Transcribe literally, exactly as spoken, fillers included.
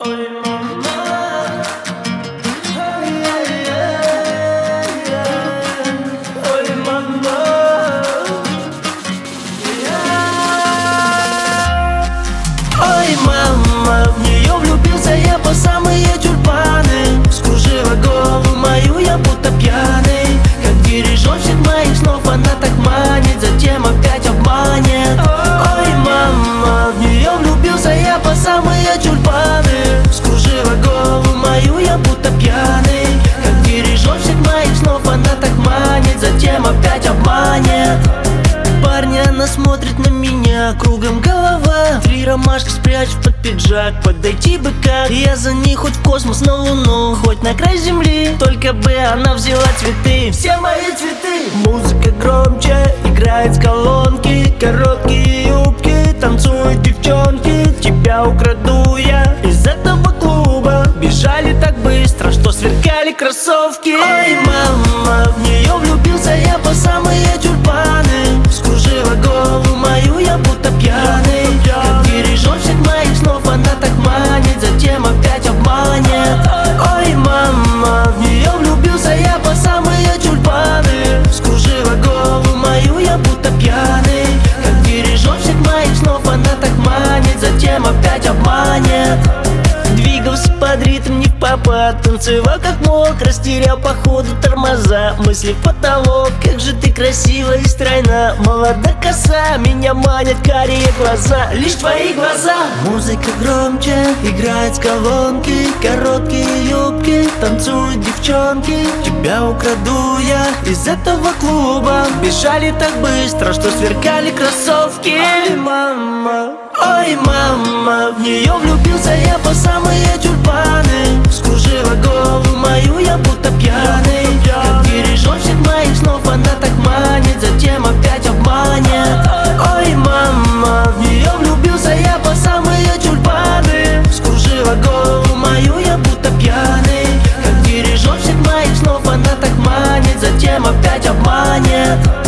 Ой, мама, ай-яй-яй-яй. Ой, мама, ой, мама, в нее влюбился я по самые тюльпаны. Вскружила голову мою я будто пьяный, как дирижерщик моих снов она так манит, затем опять обманет. Ой, мама, в нее влюбился я по самые тюльпаны. Вскружила голову мою я будто пьяный, как дирижерщик моих снов она так манит, затем опять обманет. Парня, она смотрит на меня, кругом голова. Три ромашки спрячь под пиджак, подойти бы как. Я за ней хоть в космос, на луну, хоть на край земли, только бы она взяла цветы, все мои цветы. Музыка громче, играет с колонки, короткие юбки, танцуют девчонки. Тебя украду я из этого клуба. Бежали так быстро, что сверкали кроссовки. Ой, мама, в нее влюбился я по самые тюльпаны. Вскружила голову мою я будто пьяный, как дирижерщик моих снов она так манит, затем опять обманет. Ой, мама, в нее влюбился я по самые тюльпаны. Вскружила голову мою я будто пьяный, как дирижерщик моих снов она так манит, затем опять обманет. Двигался под ритм не в попад, танцевал как мог, растерял по ходу тормоза. Мысли в потолок, как же ты красива и стройна. Молода коса, меня манят карие глаза, лишь твои глаза. Музыка громче, играет с колонки, короткие юбки, танцуют девчонки. Тебя украду я из этого клуба. Бежали так быстро, что сверкали кроссовки. Ой, мама, ой, мама, в нее влюбился я по самые тюльпаны. Вскружила голову мою я будто пьяный, как дирижерщик моих снов она так манит, затем опять обманет. Ой, мама, в нее влюбился я по самые тюльпаны. Вскружила голову мою я будто пьяный, как дирижерщик моих снов она так манит, затем опять обманет.